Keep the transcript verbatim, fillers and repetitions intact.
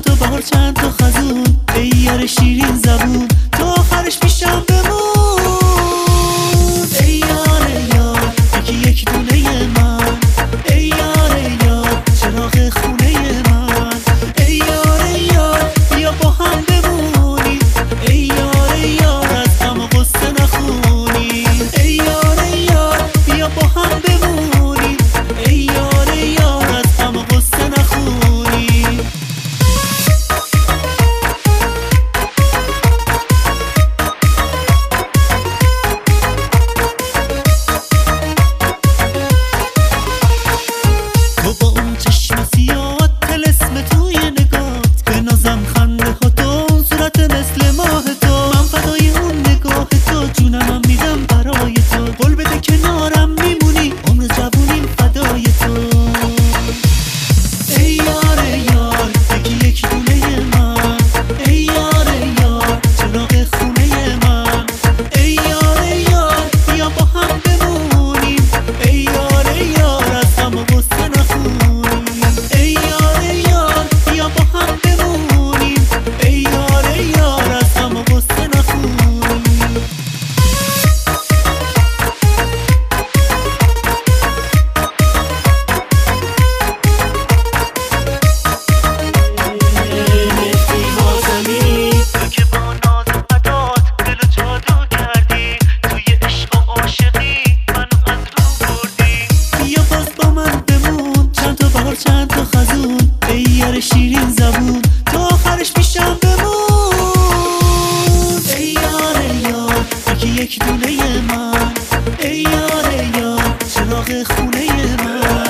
چند تا بهار چند تا خزون، ای یار شیرین زبون تا آخرش پیشم بمون. ای یار یار یکی یک دونه من، ای یار یار چراغ خونه من، ای یار یار بیا با هم بمونیم، ای یار یار از غم و غصه نخونیم، ای یار یار بیا با هم بمونیم، ای یار یار از غم و غصه نخونیم. تو با اون چشم سیاهت طلسم توی نگاهت، به نازم خنده ها تو اون صورت مثل ماه تو، من فدای اون نگاه تو جونمم میدم برای تو، قول بده کنارم میمونی عمر جوونیم فدای تو. ای یار یار یکی یک دونه من، ای یار یار چراغ خونه من، ای یار یار بیا با هم بمونیم، ای یار یار از غم و غصه نخونیم، ای یار یار بیا با هم بمونیم، ای یار یار از غم و غصه نخونیم. مهدی حاتمی تو که با ناز و عدات دل و جادو کردی، توی عشق و عاشقی منو از رو بردی. بیا باز با من بمون چند تا بهار چند تا خزون، ای یار شیرین زبون تا آخرش پیشم بمون. ای یار یار یکی یک دونه من، ای یار یار چراغ خونه من.